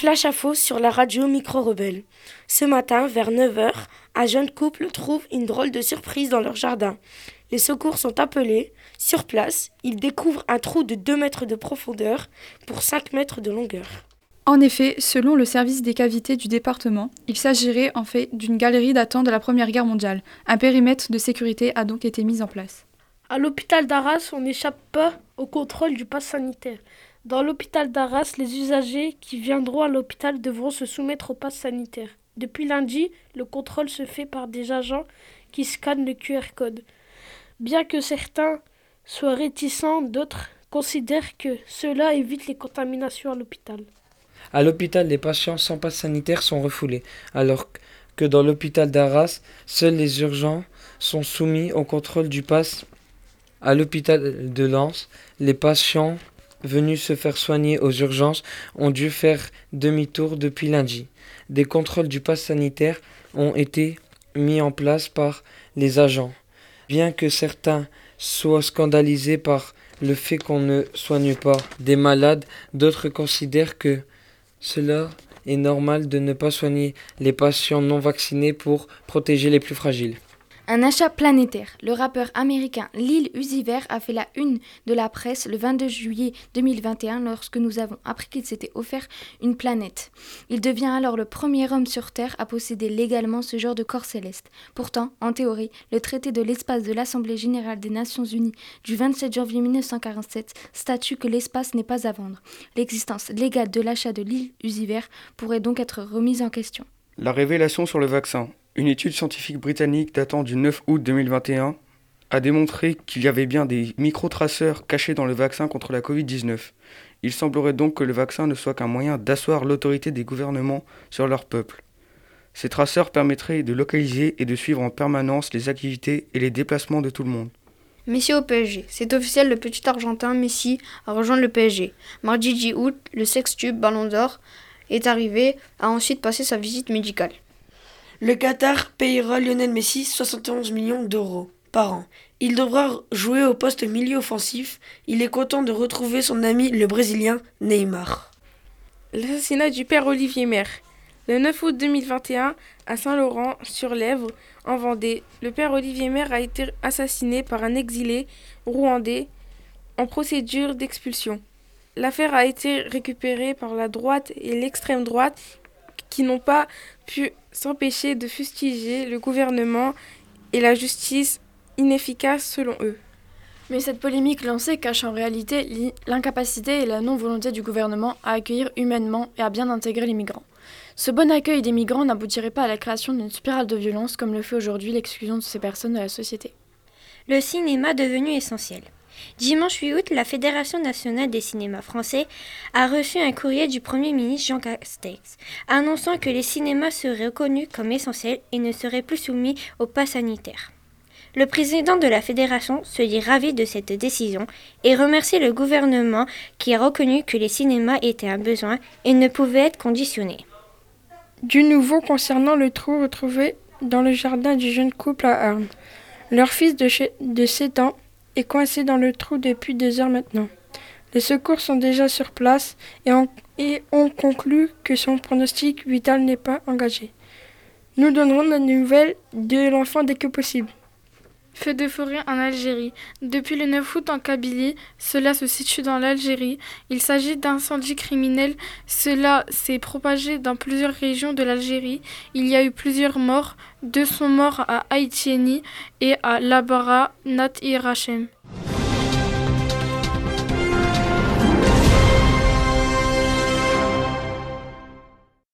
Flash Info sur la radio Micro-Rebelle. Ce matin, vers 9h, un jeune couple trouve une drôle de surprise dans leur jardin. Les secours sont appelés. Sur place, ils découvrent un trou de 2 mètres de profondeur pour 5 mètres de longueur. En effet, selon le service des cavités du département, il s'agirait en fait d'une galerie datant de la Première Guerre mondiale. Un périmètre de sécurité a donc été mis en place. À l'hôpital d'Arras, on n'échappe pas au contrôle du pass sanitaire. Dans l'hôpital d'Arras, les usagers qui viendront à l'hôpital devront se soumettre au pass sanitaire. Depuis lundi, le contrôle se fait par des agents qui scannent le QR code. Bien que certains soient réticents, d'autres considèrent que cela évite les contaminations à l'hôpital. À l'hôpital, les patients sans passe sanitaire sont refoulés, alors que dans l'hôpital d'Arras, seuls les urgents sont soumis au contrôle du pass. À l'hôpital de Lens, les patients venus se faire soigner aux urgences ont dû faire demi-tour depuis lundi. Des contrôles du pass sanitaire ont été mis en place par les agents. Bien que certains soient scandalisés par le fait qu'on ne soigne pas des malades, d'autres considèrent que cela est normal de ne pas soigner les patients non vaccinés pour protéger les plus fragiles. Un achat planétaire. Le rappeur américain Lil Uzi Vert a fait la une de la presse le 22 juillet 2021 lorsque nous avons appris qu'il s'était offert une planète. Il devient alors le premier homme sur Terre à posséder légalement ce genre de corps céleste. Pourtant, en théorie, le traité de l'espace de l'Assemblée générale des Nations unies du 27 janvier 1947 statue que l'espace n'est pas à vendre. L'existence légale de l'achat de Lil Uzi Vert pourrait donc être remise en question. La révélation sur le vaccin. Une étude scientifique britannique datant du 9 août 2021 a démontré qu'il y avait bien des microtraceurs cachés dans le vaccin contre la Covid-19. Il semblerait donc que le vaccin ne soit qu'un moyen d'asseoir l'autorité des gouvernements sur leur peuple. Ces traceurs permettraient de localiser et de suivre en permanence les activités et les déplacements de tout le monde. Messi au PSG. C'est officiel, le petit Argentin Messi a rejoint le PSG. Mardi 10 août, le sextuple Ballon d'Or est arrivé, a ensuite passé sa visite médicale. Le Qatar payera Lionel Messi 71 millions d'euros par an. Il devra jouer au poste milieu offensif. Il est content de retrouver son ami le Brésilien Neymar. L'assassinat du père Olivier Maire. Le 9 août 2021, à Saint-Laurent-sur-Lèvre, en Vendée, le père Olivier Maire a été assassiné par un exilé rwandais en procédure d'expulsion. L'affaire a été récupérée par la droite et l'extrême droite qui n'ont pas pu s'empêcher de fustiger le gouvernement et la justice inefficace selon eux. Mais cette polémique lancée cache en réalité l'incapacité et la non-volonté du gouvernement à accueillir humainement et à bien intégrer les migrants. Ce bon accueil des migrants n'aboutirait pas à la création d'une spirale de violence comme le fait aujourd'hui l'exclusion de ces personnes de la société. Le cinéma devenu essentiel. Dimanche 8 août, la Fédération nationale des cinémas français a reçu un courrier du Premier ministre Jean Castex, annonçant que les cinémas seraient reconnus comme essentiels et ne seraient plus soumis au pass sanitaire. Le président de la Fédération se dit ravi de cette décision et remercie le gouvernement qui a reconnu que les cinémas étaient un besoin et ne pouvaient être conditionnés. Du nouveau concernant le trou retrouvé dans le jardin du jeune couple à Arnes. Leur fils de 7 ans est coincé dans le trou depuis 2 heures maintenant. Les secours sont déjà sur place et ont conclu que son pronostic vital n'est pas engagé. Nous donnerons des nouvelles de l'enfant dès que possible. Feu de forêt en Algérie. Depuis le 9 août en Kabylie, cela se situe dans l'Algérie. Il s'agit d'incendie criminel. Cela s'est propagé dans plusieurs régions de l'Algérie. Il y a eu plusieurs morts. 2 sont morts à Haïtieni et à Labara Nat Irachem.